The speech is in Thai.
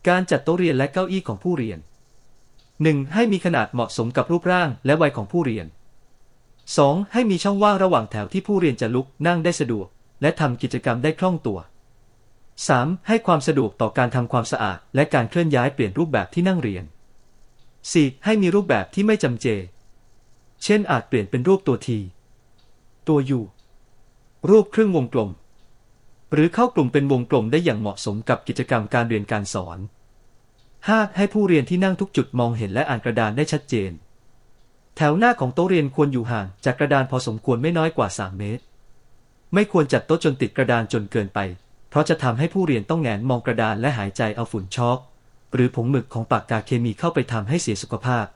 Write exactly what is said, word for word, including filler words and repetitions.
การจัดโต๊ะเรียนและเก้าอี้ของผู้เรียน หนึ่ง. ให้มีขนาดเหมาะสมกับรูปร่างและวัยของผู้เรียน สอง. ให้มีช่องว่างระหว่างแถวที่ผู้เรียนจะลุกนั่งได้สะดวกและทำกิจกรรมได้คล่องตัว สาม. ให้ความสะดวกต่อการทำความสะอาดและการเคลื่อนย้ายเปลี่ยนรูปแบบที่นั่งเรียน สี่. ให้มีรูปแบบที่ไม่จำเจ เช่นอาจเปลี่ยนเป็นรูปตัวทีตัวยูรูปครึ่งวงกลมหรือเข้ากลุ่มเป็นวงกลมได้อย่างเหมาะสมกับกิจกรรมการเรียนการสอน ห้า. ให้ผู้เรียนที่นั่งทุกจุดมองเห็นและอ่านกระดานได้ชัดเจนแถวหน้าของโต๊ะเรียนควรอยู่ห่างจากกระดานพอสมควรไม่น้อยกว่าสามเมตรไม่ควรจัดโต๊ะจนติดกระดานจนเกินไปเพราะจะทำให้ผู้เรียนต้องแงนมองกระดานและหายใจเอาฝุ่นช็อกหรือผงหมึกของปากกาเคมีเข้าไปทำให้เสียสุขภาพ